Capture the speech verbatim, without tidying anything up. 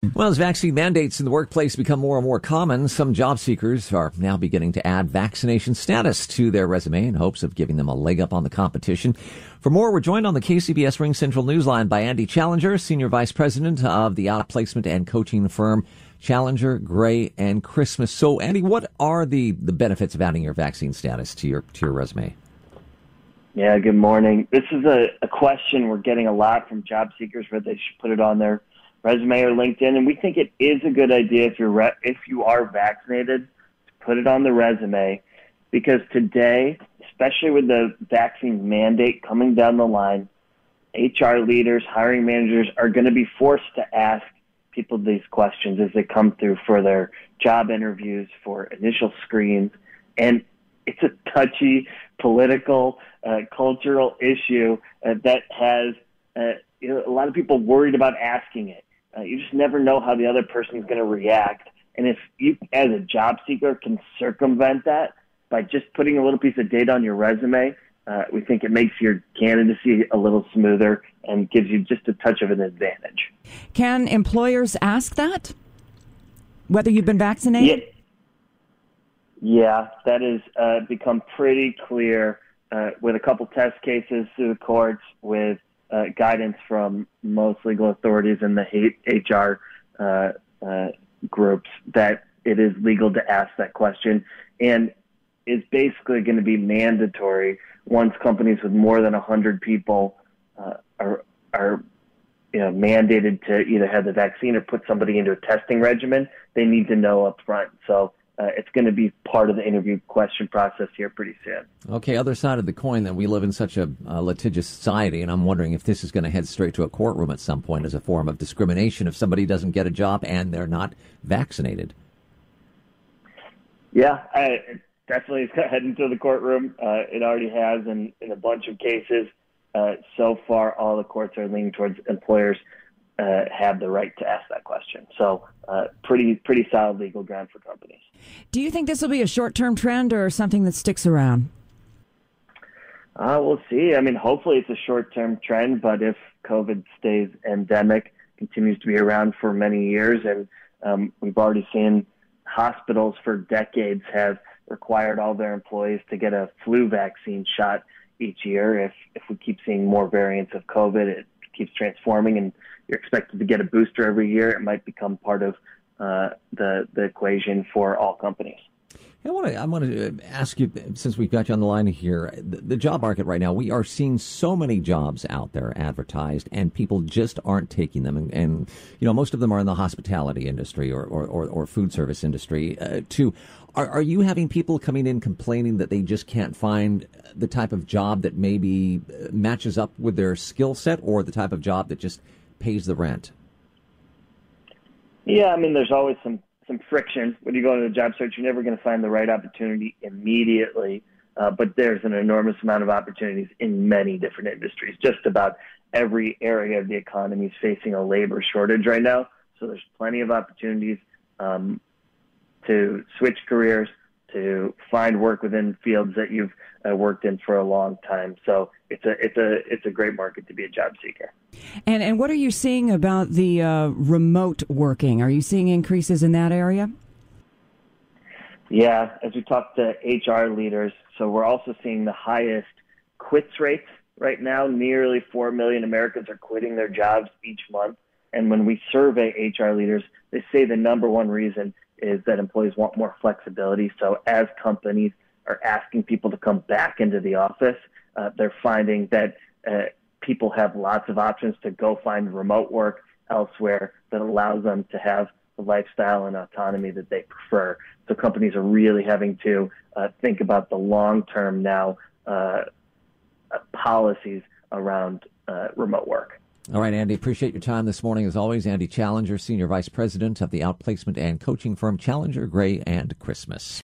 Well, as vaccine mandates in the workplace become more and more common, some job seekers are now beginning to add vaccination status to their resume in hopes of giving them a leg up on the competition. For more, we're joined on the K C B S Ring Central Newsline by Andy Challenger, Senior Vice President of the outplacement and coaching firm Challenger, Gray and Christmas. So, Andy, what are the, the benefits of adding your vaccine status to your to your resume? Yeah, good morning. This is a, a question we're getting a lot from job seekers, whether they should put it on their resume or LinkedIn, and we think it is a good idea if you're re- if you are vaccinated to put it on the resume, because today, especially with the vaccine mandate coming down the line, H R leaders, hiring managers are going to be forced to ask people these questions as they come through for their job interviews, for initial screens, and it's a touchy political, uh, cultural issue uh, that has uh, you know, a lot of people worried about asking it. Uh, you just never know how the other person is going to react. And if you, as a job seeker, can circumvent that by just putting a little piece of data on your resume, uh, we think it makes your candidacy a little smoother and gives you just a touch of an advantage. Can employers ask that, whether you've been vaccinated? Yeah, yeah that has uh, become pretty clear uh, with a couple test cases through the courts, with Uh, guidance from most legal authorities and the H R uh, uh, groups that it is legal to ask that question, and is basically going to be mandatory once companies with more than one hundred people uh, are are you know, mandated to either have the vaccine or put somebody into a testing regimen. They need to know up front. So Uh, it's going to be part of the interview question process here pretty soon. Okay, other side of the coin, that we live in such a uh, litigious society, and I'm wondering if this is going to head straight to a courtroom at some point as a form of discrimination if somebody doesn't get a job and they're not vaccinated. Yeah, I, it definitely is heading to the courtroom. Uh, it already has in, in a bunch of cases. Uh, so far, all the courts are leaning towards employers uh, have the right to ask that question. So uh, pretty pretty solid legal ground for companies. Do you think this will be a short-term trend or something that sticks around? Uh, we'll see. I mean, hopefully it's a short-term trend, but if COVID stays endemic, continues to be around for many years, and um, we've already seen hospitals for decades have required all their employees to get a flu vaccine shot each year. If if we keep seeing more variants of COVID, it keeps transforming, and you're expected to get a booster every year, it might become part of uh, the the equation for all companies. I want to I want to ask you, since we've got you on the line here, the, the job market right now, we are seeing so many jobs out there advertised, and people just aren't taking them. And, and you know, most of them are in the hospitality industry or or, or, or food service industry. Uh, too, are are you having people coming in complaining that they just can't find the type of job that maybe matches up with their skill set, or the type of job that just pays the rent? Yeah, I mean, there's always some. some friction when you go into the job search. You're never going to find the right opportunity immediately, uh, but there's an enormous amount of opportunities in many different industries. Just about every area of the economy is facing a labor shortage right now, so there's plenty of opportunities um, to switch careers, to find work within fields that you've uh, worked in for a long time. So it's a it's a it's a great market to be a job seeker. And and what are you seeing about the uh, remote working? Are you seeing increases in that area? Yeah, as we talk to H R leaders, so we're also seeing the highest quits rates right now. Nearly four million Americans are quitting their jobs each month. And when we survey H R leaders, they say the number one reason is that employees want more flexibility. So as companies are asking people to come back into the office, uh, they're finding that uh, people have lots of options to go find remote work elsewhere that allows them to have the lifestyle and autonomy that they prefer. So companies are really having to uh, think about the long-term now uh, uh, policies around uh, remote work. All right, Andy, appreciate your time this morning. As always, Andy Challenger, Senior Vice President of the outplacement and coaching firm Challenger, Gray and Christmas.